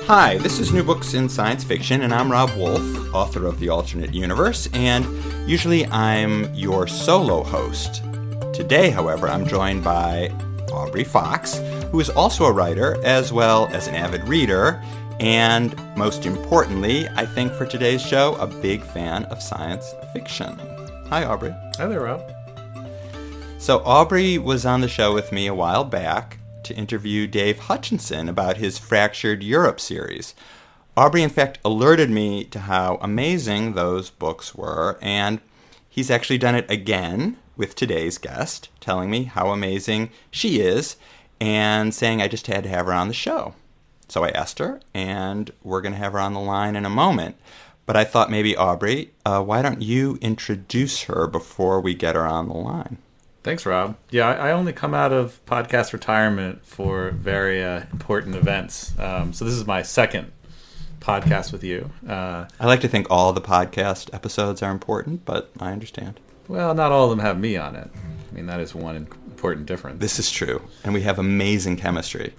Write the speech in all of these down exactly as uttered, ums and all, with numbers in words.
Hi, this is New Books in Science Fiction, and I'm Rob Wolf, author of The Alternate Universe, and usually I'm your solo host. Today, however, I'm joined by Aubrey Fox, who is also a writer as well as an avid reader, and most importantly, I think for today's show, a big fan of science fiction. Hi, Aubrey. Hi there, Rob. So Aubrey was on the show with me a while back to interview Dave Hutchinson about his Fractured Europe series. Aubrey, in fact, alerted me to how amazing those books were, and he's actually done it again with today's guest, telling me how amazing she is, and saying I just had to have her on the show. So I asked her, and we're going to have her on the line in a moment. But I thought maybe, Aubrey, uh, why don't you introduce her before we get her on the line? Thanks, Rob. Yeah, I only come out of podcast retirement for very uh, important events. Um, so this is my second podcast with you. Uh, I like to think all the podcast episodes are important, but I understand. Well, not all of them have me on it. I mean, that is one important difference. This is true, and we have amazing chemistry.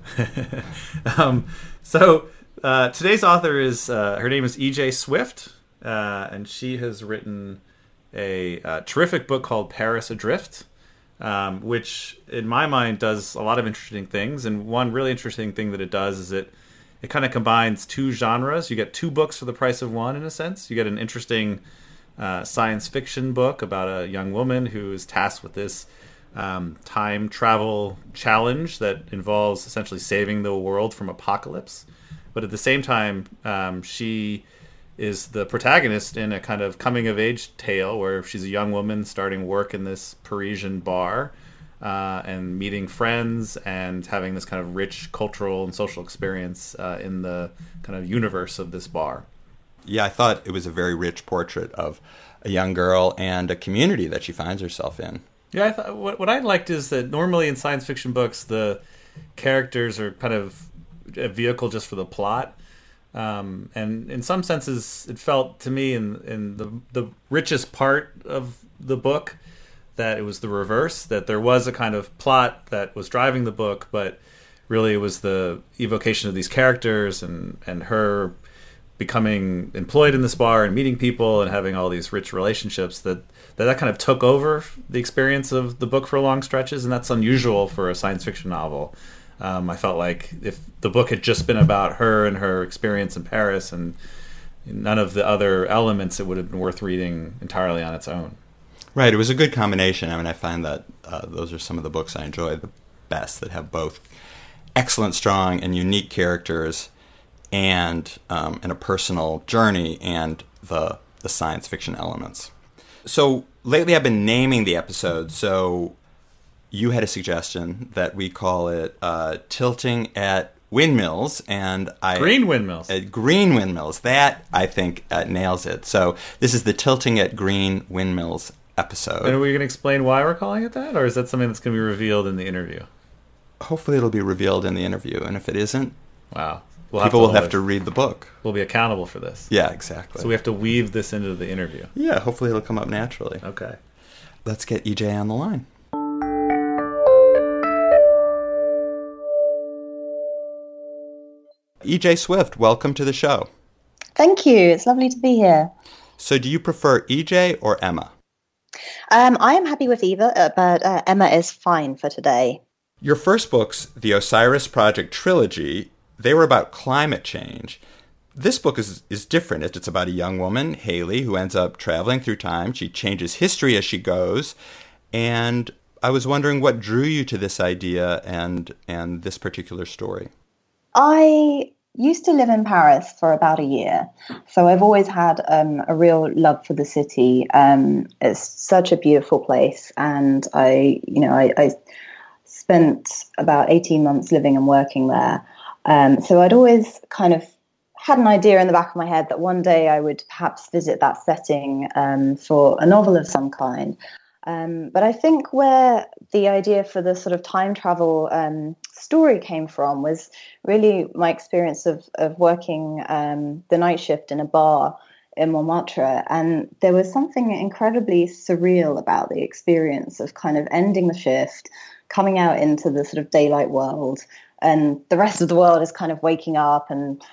um, so uh, today's author is, uh, her name is E J Swift, uh, and she has written a, a terrific book called Paris Adrift. Um, which, in my mind, does a lot of interesting things. And one really interesting thing that it does is it it kind of combines two genres. You get two books for the price of one, in a sense. You get an interesting uh, science fiction book about a young woman who is tasked with this um, time travel challenge that involves essentially saving the world from apocalypse. But at the same time, um, she is the protagonist in a kind of coming-of-age tale where she's a young woman starting work in this Parisian bar uh, and meeting friends and having this kind of rich cultural and social experience uh, in the kind of universe of this bar. Yeah, I thought it was a very rich portrait of a young girl and a community that she finds herself in. Yeah, I thought, what, what I liked is that normally in science fiction books, the characters are kind of a vehicle just for the plot. Um, and in some senses, it felt to me in, in the the richest part of the book that it was the reverse, that there was a kind of plot that was driving the book, but really it was the evocation of these characters and, and her becoming employed in this bar and meeting people and having all these rich relationships that, that that kind of took over the experience of the book for long stretches, and that's unusual for a science fiction novel. Um, I felt like if the book had just been about her and her experience in Paris and none of the other elements, it would have been worth reading entirely on its own. Right. It was a good combination. I mean, I find that uh, those are some of the books I enjoy the best, that have both excellent, strong, and unique characters and um, and a personal journey and the the science fiction elements. So lately I've been naming the episodes, so you had a suggestion that we call it uh, Tilting at Windmills, and I... Green Windmills. Uh, green Windmills. That, I think, uh, nails it. So this is the Tilting at Green Windmills episode. And are we going to explain why we're calling it that, or is that something that's going to be revealed in the interview? Hopefully it'll be revealed in the interview, and if it isn't, wow, we'll people have will have to read the book. We'll be accountable for this. Yeah, exactly. So we have to weave this into the interview. Yeah, hopefully it'll come up naturally. Okay. Let's get E J on the line. E J Swift, welcome to the show. Thank you. It's lovely to be here. So do you prefer E J or Emma? Um, I am happy with either, uh, but uh, Emma is fine for today. Your first books, the Osiris Project trilogy, they were about climate change. This book is is different. It's about a young woman, Haley, who ends up traveling through time. She changes history as she goes. And I was wondering what drew you to this idea and and this particular story. I used to live in Paris for about a year, so I've always had um, a real love for the city. Um, it's such a beautiful place, and I, you know, I, I spent about eighteen months living and working there. Um, so I'd always kind of had an idea in the back of my head that one day I would perhaps visit that setting um, for a novel of some kind. Um, but I think where the idea for the sort of time travel um, story came from was really my experience of, of working um, the night shift in a bar in Montmartre. And there was something incredibly surreal about the experience of kind of ending the shift, coming out into the sort of daylight world, and the rest of the world is kind of waking up and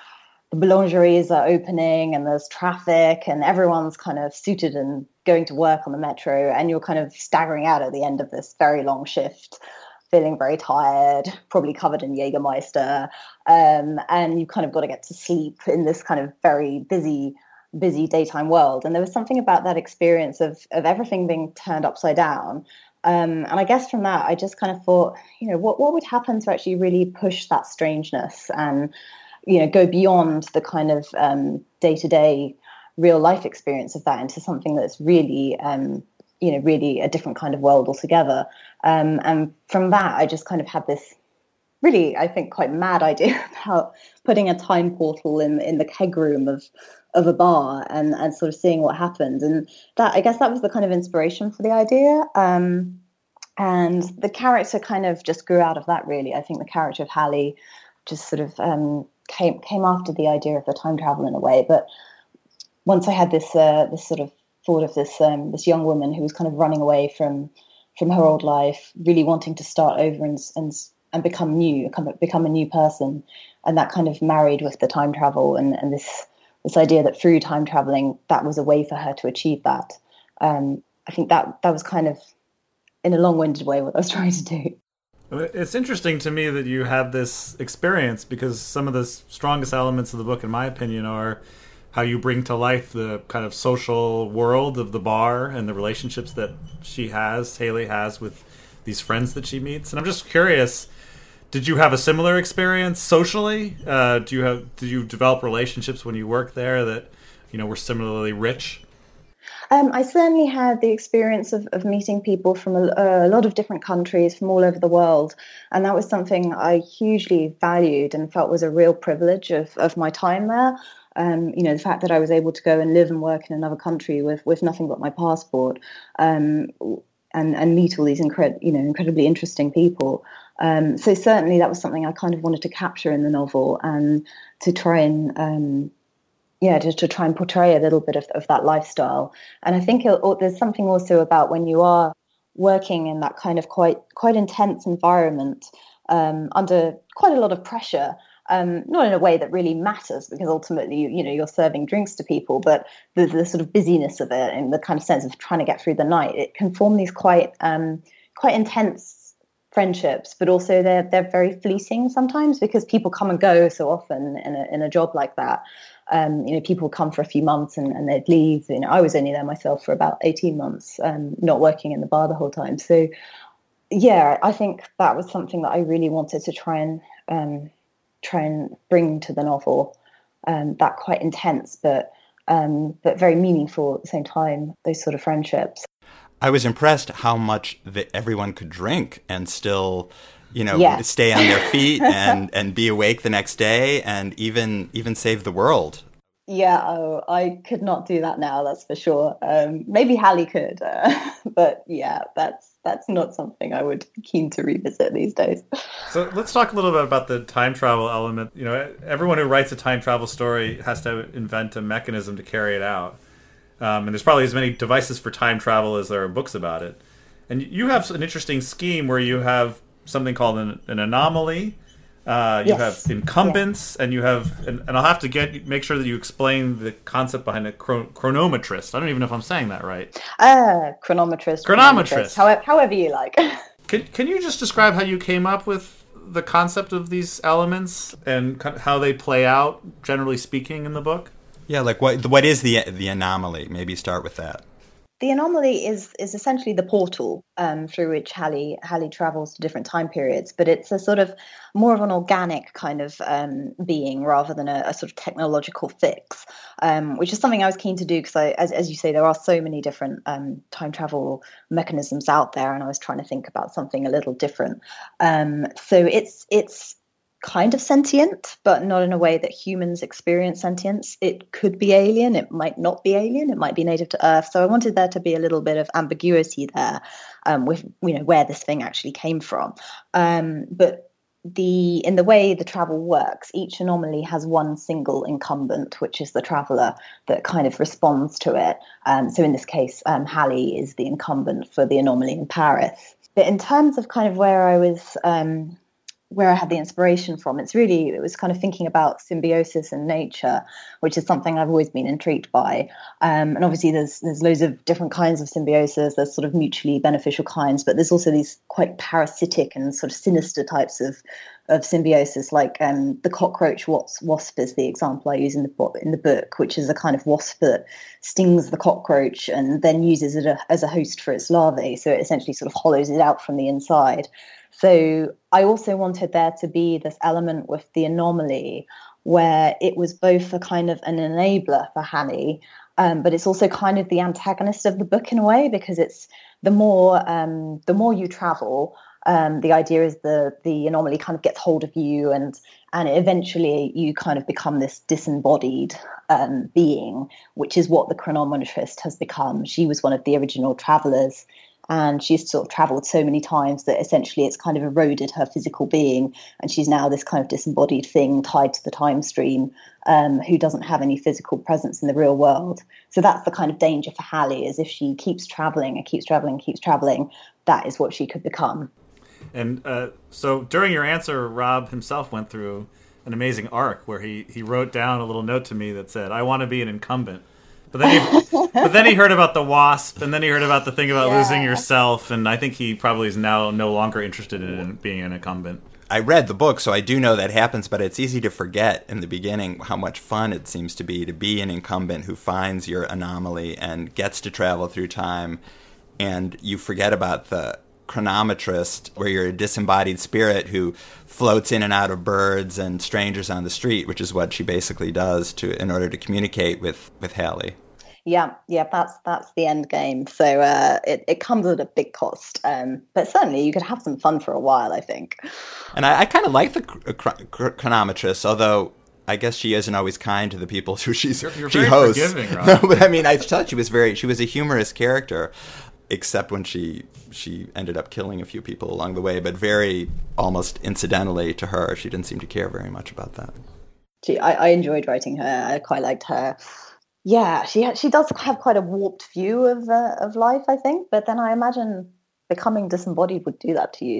the boulangeries are opening and there's traffic and everyone's kind of suited and going to work on the metro, and you're kind of staggering out at the end of this very long shift, feeling very tired, probably covered in Jägermeister, um, and you kind of got to get to sleep in this kind of very busy, busy daytime world. And there was something about that experience of of everything being turned upside down. Um, and I guess from that, I just kind of thought, you know, what what would happen to actually really push that strangeness and, you know, go beyond the kind of um, day-to-day real life experience of that into something that's really, um, you know, really a different kind of world altogether. Um, and from that, I just kind of had this really, I think, quite mad idea about putting a time portal in in the keg room of of a bar and, and sort of seeing what happened. And that, I guess that was the kind of inspiration for the idea. Um, and the character kind of just grew out of that, really. I think the character of Hallie just sort of um, came came after the idea of the time travel in a way. But once I had this uh, this sort of thought of this um, this young woman who was kind of running away from from her old life, really wanting to start over and and and become new, become a new person, and that kind of married with the time travel and, and this this idea that through time traveling, that was a way for her to achieve that. Um, I think that that was kind of, in a long-winded way, what I was trying to do. It's interesting to me that you had this experience, because some of the strongest elements of the book, in my opinion, are how you bring to life the kind of social world of the bar and the relationships that she has, Haley has, with these friends that she meets. And I'm just curious, did you have a similar experience socially? Uh, do you have did you develop relationships when you worked there that, you know, were similarly rich? Um, I certainly had the experience of, of meeting people from a, a lot of different countries from all over the world. And that was something I hugely valued and felt was a real privilege of, of my time there. Um, you know, the fact that I was able to go and live and work in another country with, with nothing but my passport, um, and, and meet all these incred- you know, incredibly interesting people. Um, so certainly that was something I kind of wanted to capture in the novel and to try and, um, yeah, to, to try and portray a little bit of, of that lifestyle. And I think it, there's something also about when you are working in that kind of quite quite intense environment, um, under quite a lot of pressure, um, not in a way that really matters, because ultimately, you, you know, you're serving drinks to people, but the, the sort of busyness of it and the kind of sense of trying to get through the night, it can form these quite um, quite intense friendships, but also they're they're very fleeting sometimes, because people come and go so often in a in a job like that. Um, you know, people come for a few months and, and they'd leave. You know, I was only there myself for about eighteen months, um, not working in the bar the whole time. So, yeah, I think that was something that I really wanted to try and um, try and bring to the novel. Um, that quite intense, but um, but very meaningful at the same time. Those sort of friendships. I was impressed how much that everyone could drink and still, you know, yes. stay on their feet and, and be awake the next day and even even save the world. Yeah, oh, I could not do that now, that's for sure. Um, maybe Hallie could, uh, but yeah, that's that's not something I would be keen to revisit these days. So let's talk a little bit about the time travel element. You know, everyone who writes a time travel story has to invent a mechanism to carry it out. Um, and there's probably as many devices for time travel as there are books about it. And you have an interesting scheme where you have something called an, an anomaly. Uh, you yes. have incumbents, yeah. and you have, and, and I'll have to get make sure that you explain the concept behind a chron- chronometrist. I don't even know if I'm saying that right. Uh, chronometrist. Chronometrist. chronometrist. However, however you like. Can Can you just describe how you came up with the concept of these elements and how they play out, generally speaking, in the book? Yeah, like what what is the the anomaly? Maybe start with that. The anomaly is is essentially the portal um, through which Hallie Hallie travels to different time periods, but it's a sort of more of an organic kind of um, being rather than a, a sort of technological fix, um, which is something I was keen to do because, I, as as you say, there are so many different um, time travel mechanisms out there, and I was trying to think about something a little different. Um, so it's it's. kind of sentient, but not in a way that humans experience sentience. It could be alien, it might not be alien, it might be native to Earth. So I wanted there to be a little bit of ambiguity there um, with, you know, where this thing actually came from. Um, but the in the way the travel works, each anomaly has one single incumbent, which is the traveller that kind of responds to it. Um, so in this case, um, Hallie is the incumbent for the anomaly in Paris. But in terms of kind of where I was... Um, where I had the inspiration from. It's really, it was kind of thinking about symbiosis in nature, which is something I've always been intrigued by. Um, and obviously there's there's loads of different kinds of symbiosis. There's sort of mutually beneficial kinds, but there's also these quite parasitic and sort of sinister types of of symbiosis, like um, the cockroach wasp, wasp is the example I use in the book, in the book, which is a kind of wasp that stings the cockroach and then uses it a, as a host for its larvae. So it essentially sort of hollows it out from the inside. So I also wanted there to be this element with the anomaly where it was both a kind of an enabler for Hallie, um, but it's also kind of the antagonist of the book in a way, because it's the more um, the more you travel, Um, the idea is the the anomaly kind of gets hold of you, and and eventually you kind of become this disembodied um, being, which is what the chronometrist has become. She was one of the original travelers, and she's sort of traveled so many times that essentially it's kind of eroded her physical being, and she's now this kind of disembodied thing tied to the time stream, um, who doesn't have any physical presence in the real world. So that's the kind of danger for Hallie, is if she keeps traveling and keeps traveling and keeps traveling, that is what she could become. And uh, so during your answer, Rob himself went through an amazing arc where he, he wrote down a little note to me that said, "I want to be an incumbent." But then he, but then he heard about the wasp, and then he heard about the thing about yeah. losing yourself, and I think he probably is now no longer interested in being an incumbent. I read the book, so I do know that happens, but it's easy to forget in the beginning how much fun it seems to be to be an incumbent who finds your anomaly and gets to travel through time, and you forget about the chronometrist, where you're a disembodied spirit who floats in and out of birds and strangers on the street, which is what she basically does to in order to communicate with with Hallie. Yeah, yeah, that's that's the end game. So uh, it it comes at a big cost, um, but certainly you could have some fun for a while, I think. And I, I kind of like the chron- chron- chronometrist, although I guess she isn't always kind to the people who she's you're, you're she very hosts. Forgiving, Rob. No, but I mean, I thought she was very she was a humorous character, except when she she ended up killing a few people along the way, but very almost incidentally to her. She didn't seem to care very much about that. She, I, I enjoyed writing her. I quite liked her. Yeah, she she does have quite a warped view of uh, of life, I think. But then I imagine becoming disembodied would do that to you.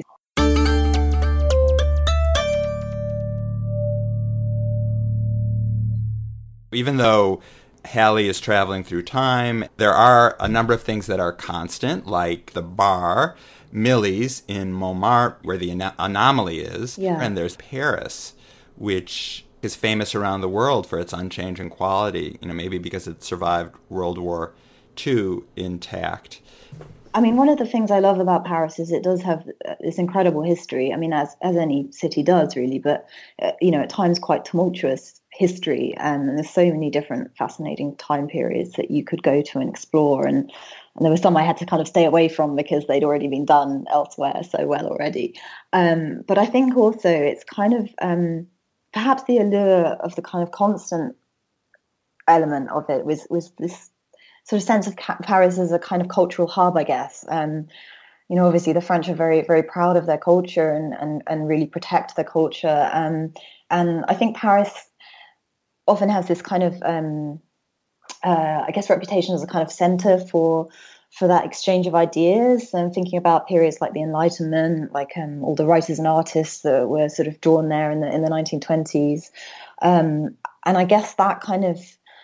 Even though Hallie is traveling through time, there are a number of things that are constant, like the bar, Millie's in Montmartre, where the an- anomaly is, yeah. and there's Paris, which is famous around the world for its unchanging quality, you know, maybe because it survived World War Two intact. I mean, one of the things I love about Paris is it does have this incredible history. I mean, as as any city does, really, but, uh, you know, at times quite tumultuous history. Um, and there's so many different fascinating time periods that you could go to and explore. And, and there were some I had to kind of stay away from because they'd already been done elsewhere so well already. Um, but I think also it's kind of um, perhaps the allure of the kind of constant element of it was, was this sort of sense of Paris as a kind of cultural hub, I guess. Um, you know, obviously the French are very, very proud of their culture and, and, and really protect their culture. Um, and I think Paris often has this kind of, um, uh, I guess, reputation as a kind of center for for that exchange of ideas. And thinking about periods like the Enlightenment, like um, all the writers and artists that were sort of drawn there in the in the nineteen twenties. Um, and I guess that kind of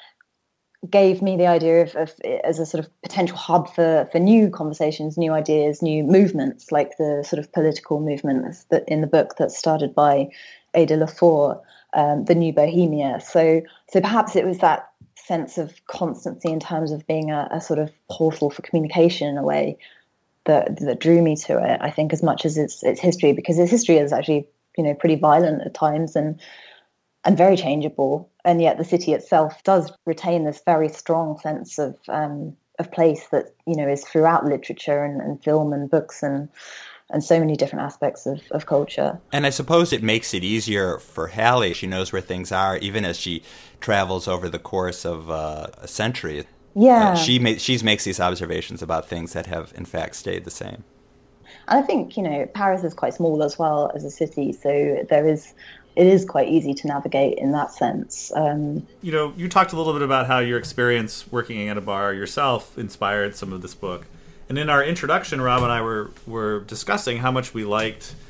gave me the idea of, of it as a sort of potential hub for, for new conversations, new ideas, new movements, like the sort of political movement that in the book that's started by Ada Lafour, um, the New Bohemia. So, so perhaps it was that sense of constancy in terms of being a, a sort of portal for communication in a way that that drew me to it. I think as much as its its history, because its history is actually, you know, pretty violent at times and and very changeable. And yet the city itself does retain this very strong sense of um, of place that, you know, is throughout literature and, and film and books and and so many different aspects of, of culture. And I suppose it makes it easier for Hallie. She knows where things are, even as she travels over the course of uh, a century. Yeah. Uh, she ma- she makes these observations about things that have, in fact, stayed the same. And I think, you know, Paris is quite small as well as a city, so there is... it is quite easy to navigate in that sense. Um, you know, you talked a little bit about how your experience working at a bar yourself inspired some of this book. And in our introduction, Rob and I were, were discussing how much we liked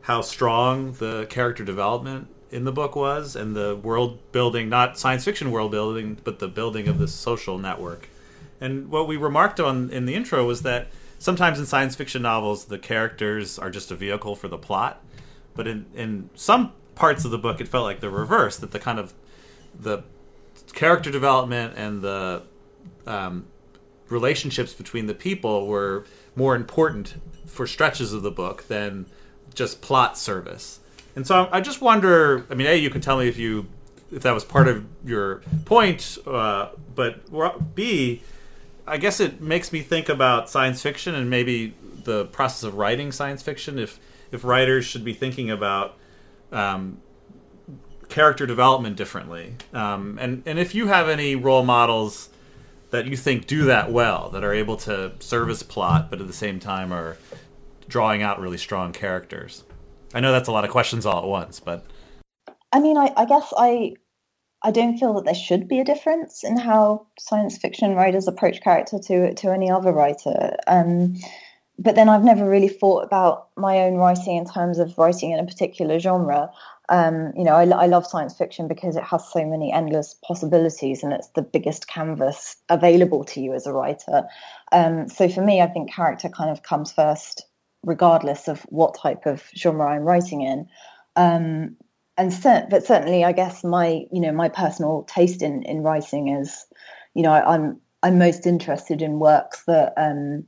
how strong the character development in the book was, and the world building, not science fiction world building, but the building of this social network. And what we remarked on in the intro was that sometimes in science fiction novels, the characters are just a vehicle for the plot. But in, in some parts of the book, it felt like the reverse, that the kind of the character development and the um, relationships between the people were more important for stretches of the book than just plot service. And so I just wonder, I mean, A, you can tell me if you if that was part of your point, uh, but B, I guess it makes me think about science fiction and maybe the process of writing science fiction, if if writers should be thinking about um, character development differently. Um, and, and if you have any role models that you think do that well, that are able to service plot, but at the same time are drawing out really strong characters. I know that's a lot of questions all at once, but... I mean, I, I guess I I don't feel that there should be a difference in how science fiction writers approach character to to any other writer. Um, but then I've never really thought about my own writing in terms of writing in a particular genre. Um, you know, I, I love science fiction because it has so many endless possibilities and it's the biggest canvas available to you as a writer. Um, so for me, I think character kind of comes first, regardless of what type of genre I'm writing in. Um, and cer- but certainly, I guess my, you know, my personal taste in, in writing is, you know, I, I'm I'm most interested in works that um,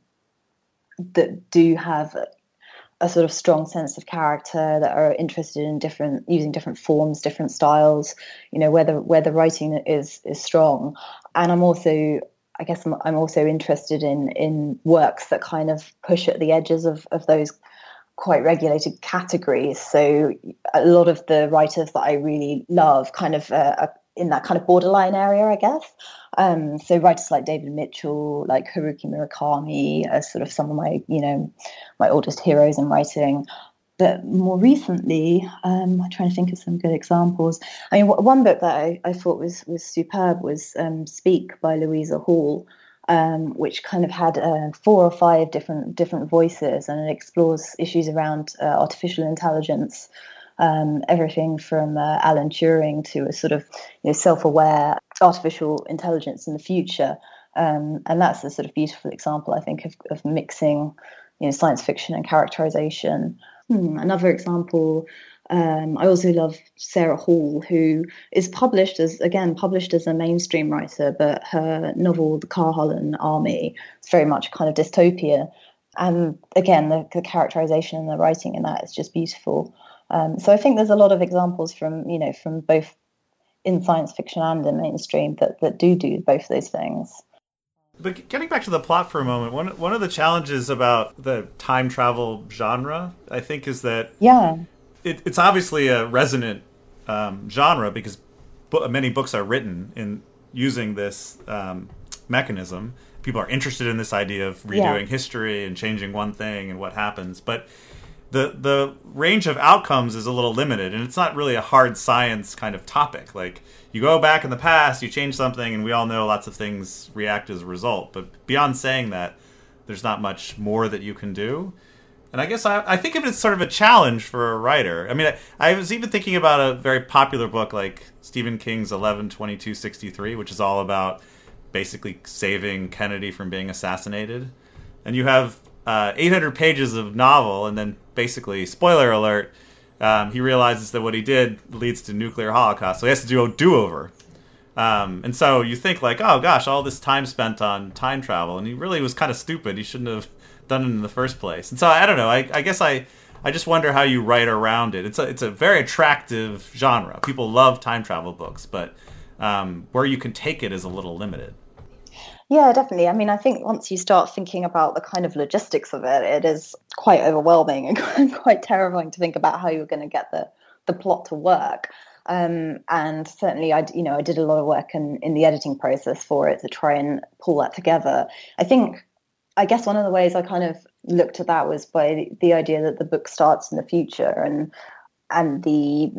that do have a, a sort of strong sense of character, that are interested in different using different forms, different styles. You know, whether where the writing is is strong, and I'm also I guess I'm, I'm also interested in in works that kind of push at the edges of, of those quite regulated categories. So a lot of the writers that I really love kind of uh, are in that kind of borderline area, I guess. Um, so writers like David Mitchell, like Haruki Murakami are sort of some of my, you know, my oldest heroes in writing. But more recently, um, I'm trying to think of some good examples. I mean, one book that I, I thought was was superb was um, Speak by Louisa Hall, um, which kind of had uh, four or five different different voices, and it explores issues around uh, artificial intelligence, um, everything from uh, Alan Turing to a sort of, you know, self-aware artificial intelligence in the future. Um, and that's a sort of beautiful example, I think, of, of mixing, you know, science fiction and characterization. Hmm, another example, um, I also love Sarah Hall, who is published as, again, published as a mainstream writer, but her novel, The Carholland Army, is very much kind of dystopia. And again, the, the characterization and the writing in that is just beautiful. Um, so I think there's a lot of examples from, you know, from both in science fiction and in mainstream that, that do do both those things. But getting back to the plot for a moment, one one of the challenges about the time travel genre, I think, is that yeah, it, it's obviously a resonant um, genre because bo- many books are written in using this um, mechanism. People are interested in this idea of redoing yeah. history and changing one thing and what happens. But the the range of outcomes is a little limited, and it's not really a hard science kind of topic. Like, you go back in the past, you change something, and we all know lots of things react as a result. But beyond saying that, there's not much more that you can do. And I guess I, I think of it as sort of a challenge for a writer. I mean, I, I was even thinking about a very popular book like Stephen King's eleven twenty-two sixty-three, which is all about basically saving Kennedy from being assassinated. And you have uh, eight hundred pages of novel, and then basically, spoiler alert, Um, he realizes that what he did leads to nuclear holocaust, so he has to do a do-over. Um, and so you think like, oh gosh, all this time spent on time travel, and he really was kind of stupid. He shouldn't have done it in the first place. And so I don't know. I, I guess I, I just wonder how you write around it. It's a it's a very attractive genre. People love time travel books, but um, where you can take it is a little limited. Yeah, definitely. I mean, I think once you start thinking about the kind of logistics of it, it is quite overwhelming and quite terrifying to think about how you're going to get the, the plot to work. Um, and certainly, I, you know, I did a lot of work in, in the editing process for it to try and pull that together. I think, I guess one of the ways I kind of looked at that was by the, the idea that the book starts in the future, and and the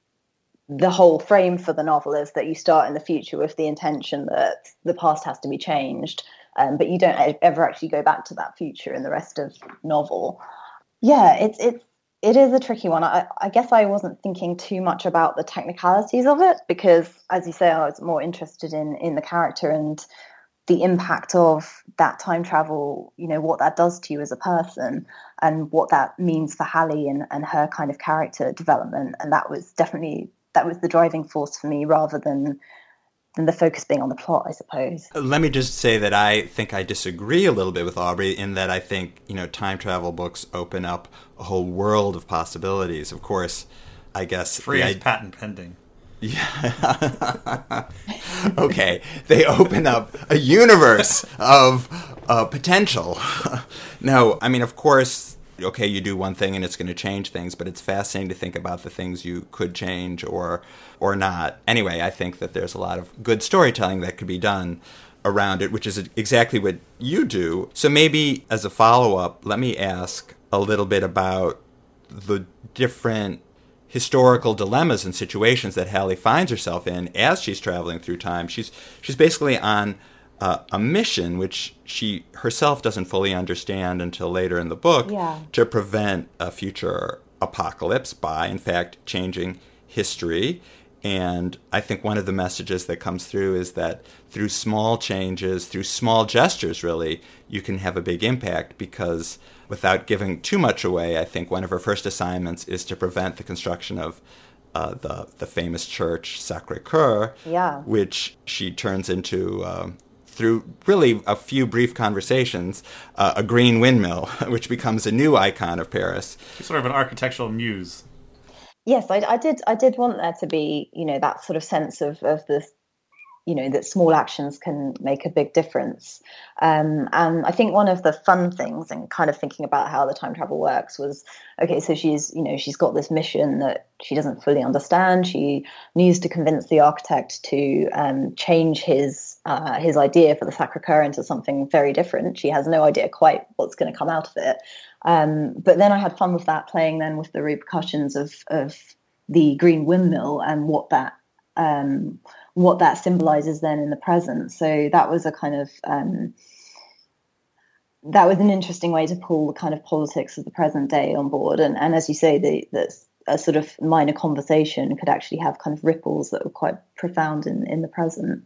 the whole frame for the novel is that you start in the future with the intention that the past has to be changed, um, but you don't ever actually go back to that future in the rest of the novel. Yeah, it's it's It is a tricky one. I, I guess I wasn't thinking too much about the technicalities of it because, as you say, I was more interested in in the character and the impact of that time travel, you know, what that does to you as a person and what that means for Hallie and, and her kind of character development. And that was definitely, that was the driving force for me rather than than the focus being on the plot, I suppose. Let me just say that I think I disagree a little bit with Aubrey in that I think, you know, time travel books open up a whole world of possibilities. Of course, I guess... Freeze, I, patent pending. Yeah. Okay. They open up a universe of uh, potential. No, I mean, of course, okay, you do one thing and it's going to change things, but it's fascinating to think about the things you could change or or not. Anyway, I think that there's a lot of good storytelling that could be done around it, which is exactly what you do. So maybe as a follow-up, let me ask a little bit about the different historical dilemmas and situations that Hallie finds herself in as she's traveling through time. She's she's basically on uh, a mission which she herself doesn't fully understand until later in the book, yeah. to prevent a future apocalypse by, in fact, changing history. And I think one of the messages that comes through is that through small changes, through small gestures, really, you can have a big impact because without giving too much away, I think one of her first assignments is to prevent the construction of uh, the the famous church Sacré-Cœur, yeah. which she turns into, um, through really a few brief conversations, uh, a green windmill, which becomes a new icon of Paris. She's sort of an architectural muse. Yes, I, I did. I did want there to be, you know, that sort of sense of of the, you know, that small actions can make a big difference. Um, and I think one of the fun things, and kind of thinking about how the time travel works, was okay. So she's, you know, she's got this mission that she doesn't fully understand. She needs to convince the architect to um, change his uh, his idea for the Sacré-Cœur into something very different. She has no idea quite what's going to come out of it. Um, but then I had fun with that, playing then with the repercussions of, of the green windmill and what that um, what that symbolizes then in the present. So that was a kind of um, that was an interesting way to pull the kind of politics of the present day on board. And, and as you say, the, the a sort of minor conversation could actually have kind of ripples that were quite profound in, in the present.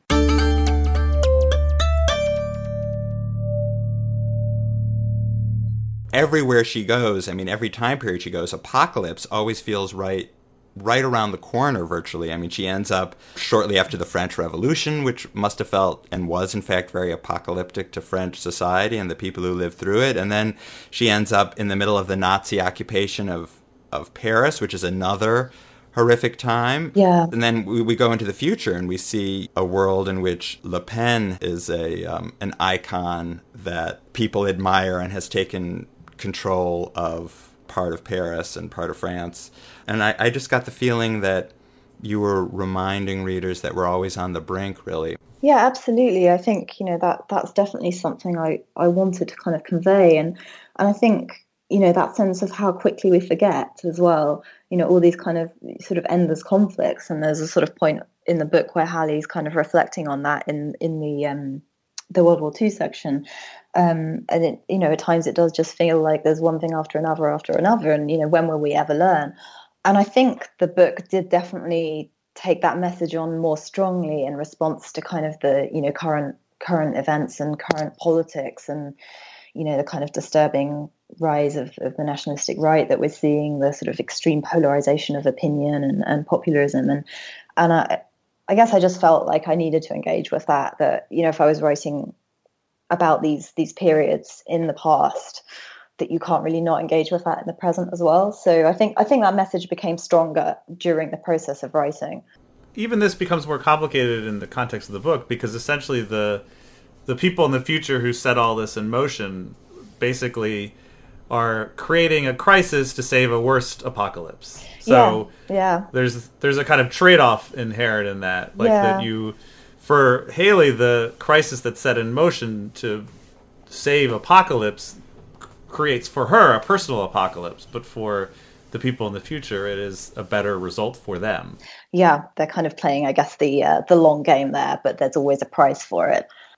Everywhere she goes, I mean, every time period she goes, apocalypse always feels right right around the corner, virtually. I mean, she ends up shortly after the French Revolution, which must have felt and was, in fact, very apocalyptic to French society and the people who lived through it. And then she ends up in the middle of the Nazi occupation of, of Paris, which is another horrific time. Yeah. And then we, we go into the future and we see a world in which Le Pen is a um, an icon that people admire and has taken control of part of Paris and part of France. And I, I just got the feeling that you were reminding readers that we're always on the brink, really. Yeah, absolutely. I think, you know, that that's definitely something I, I wanted to kind of convey. And, and I think, you know, that sense of how quickly we forget as well, you know, all these kind of sort of endless conflicts. And there's a sort of point in the book where Hallie's kind of reflecting on that in, in the um, the World War Two section. Um, and, it, you know, at times it does just feel like there's one thing after another after another. And, you know, when will we ever learn? And I think the book did definitely take that message on more strongly in response to kind of the, you know, current current events and current politics and, you know, the kind of disturbing rise of, of the nationalistic right that we're seeing, the sort of extreme polarization of opinion and, and populism. And, and I, I guess I just felt like I needed to engage with that, that, you know, if I was writing about these these periods in the past, that you can't really not engage with that in the present as well. So I think I think that message became stronger during the process of writing. Even this becomes more complicated in the context of the book because essentially the the people in the future who set all this in motion basically are creating a crisis to save a worst apocalypse. So yeah, yeah. there's there's a kind of trade-off inherent in that, like yeah. that you. For Haley, the crisis that's set in motion to save apocalypse creates for her a personal apocalypse, but for the people in the future, it is a better result for them. Yeah, they're kind of playing, I guess, the uh, the long game there, but there's always a price for it.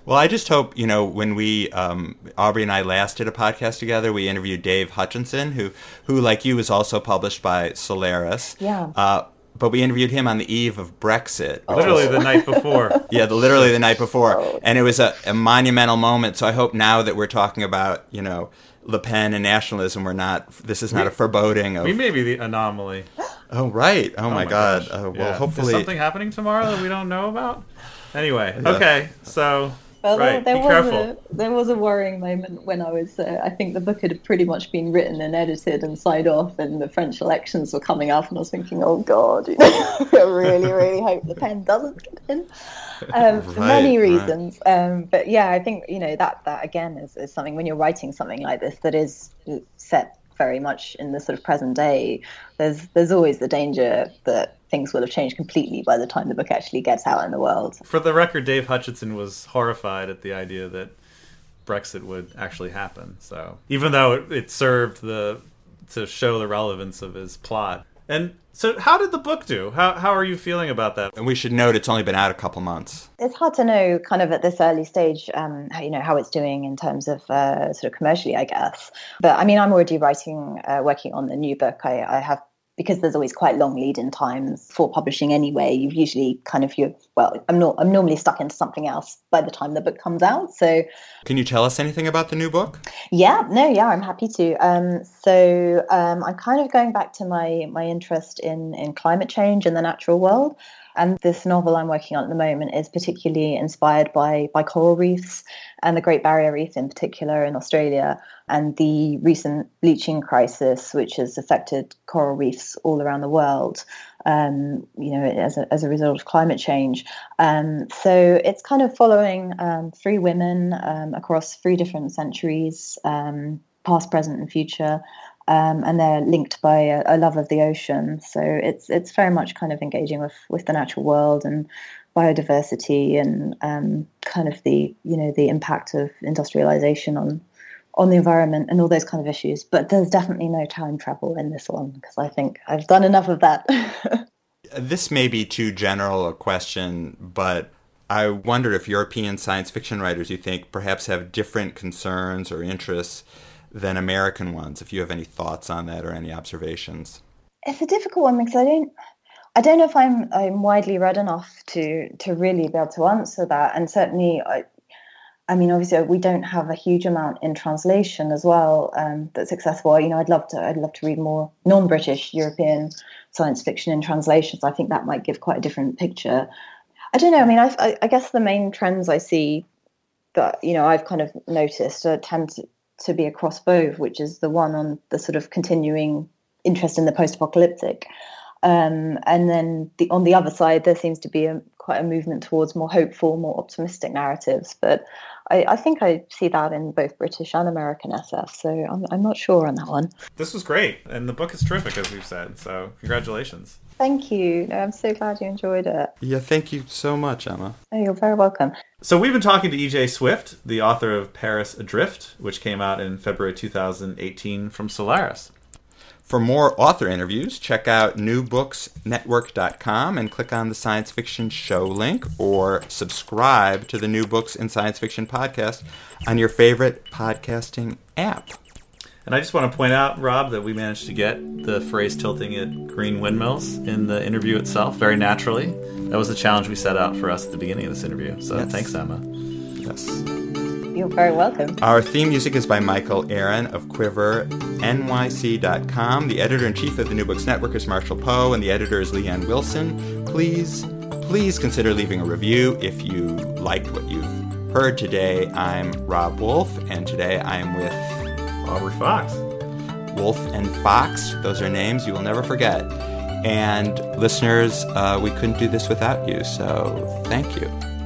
Well, I just hope, you know, when we, um, Aubrey and I last did a podcast together, we interviewed Dave Hutchinson, who, who like you, is also published by Solaris. Yeah. Uh, but we interviewed him on the eve of Brexit. Literally was, the night before. Yeah, the, literally the night before. And it was a, a monumental moment. So I hope now that we're talking about, you know, Le Pen and nationalism, we're not, this is not we, a foreboding of... We may be the anomaly. Oh, right. Oh, oh my, my God. Uh, well, yeah. hopefully... Is something happening tomorrow that we don't know about? Anyway, yeah. Okay, so... Well, right, there, there be was careful. A, there was a worrying moment when I was, uh, I think the book had pretty much been written and edited and signed off, and the French elections were coming up, and I was thinking, oh God, you know, I really, really hope Le Pen doesn't get in, um, for right, many reasons. Right. Um, but yeah, I think, you know, that, that again is, is something when you're writing something like this that is set very much in the sort of present day, there's there's always the danger that things will have changed completely by the time the book actually gets out in the world. For the record, Dave Hutchinson was horrified at the idea that Brexit would actually happen. So even though it, it served the to show the relevance of his plot. And so how did the book do? How how are you feeling about that? And we should note it's only been out a couple months. It's hard to know kind of at this early stage, um, how, you know, how it's doing in terms of uh, sort of commercially, I guess. But I mean, I'm already writing, uh, working on the new book. I, I have, because there's always quite long lead-in times for publishing anyway. You've usually kind of, you well, I'm not, I'm normally stuck into something else by the time the book comes out. So, can you tell us anything about the new book? Yeah, no, yeah, I'm happy to. Um, so um, I'm kind of going back to my my interest in in climate change and the natural world. And this novel I'm working on at the moment is particularly inspired by, by coral reefs and the Great Barrier Reef in particular in Australia, and the recent bleaching crisis, which has affected coral reefs all around the world, um, you know, as a, as a result of climate change. Um, so it's kind of following um, three women um, across three different centuries, um, past, present, and future. Um, and they're linked by a, a love of the ocean. So it's it's very much kind of engaging with, with the natural world and biodiversity and um, kind of the, you know, the impact of industrialization on on the environment and all those kind of issues. But there's definitely no time travel in this one, because I think I've done enough of that. This may be too general a question, but I wondered if European science fiction writers, you think, perhaps have different concerns or interests than American ones, if you have any thoughts on that or any observations. It's a difficult one because I don't I don't know if I'm I'm widely read enough to to really be able to answer that. And certainly I I mean obviously we don't have a huge amount in translation as well, um, that's accessible. You know, I'd love to I'd love to read more non-British European science fiction in translations. I think that might give quite a different picture. I don't know, I mean I I, I guess the main trends I see that, you know, I've kind of noticed uh, tend to to be across both, which is the one on the sort of continuing interest in the post-apocalyptic. Um, and then the, on the other side, there seems to be a, quite a movement towards more hopeful, more optimistic narratives. But I, I think I see that in both British and American S F, so I'm, I'm not sure on that one. This was great, and the book is terrific, as we've said, so congratulations. Thank you. No, I'm so glad you enjoyed it. Yeah, thank you so much, Emma. Oh, you're very welcome. So we've been talking to E J Swift, the author of Paris Adrift, which came out in February two thousand eighteen from Solaris. For more author interviews, check out new books network dot com and click on the Science Fiction Show link, or subscribe to the New Books in Science Fiction podcast on your favorite podcasting app. And I just want to point out, Rob, that we managed to get the phrase tilting at green windmills in the interview itself very naturally. That was the challenge we set out for us at the beginning of this interview. So yes. Thanks, Emma. Yes. You're very welcome. Our theme music is by Michael Aaron of Quiver N Y C dot com. The editor-in-chief of the New Books Network is Marshall Poe, and the editor is Leanne Wilson. Please, please consider leaving a review if you liked what you've heard today. I'm Rob Wolf, and today I am with Aubrey Fox. Wolf and Fox, those are names you will never forget. And listeners, uh, we couldn't do this without you, so thank you.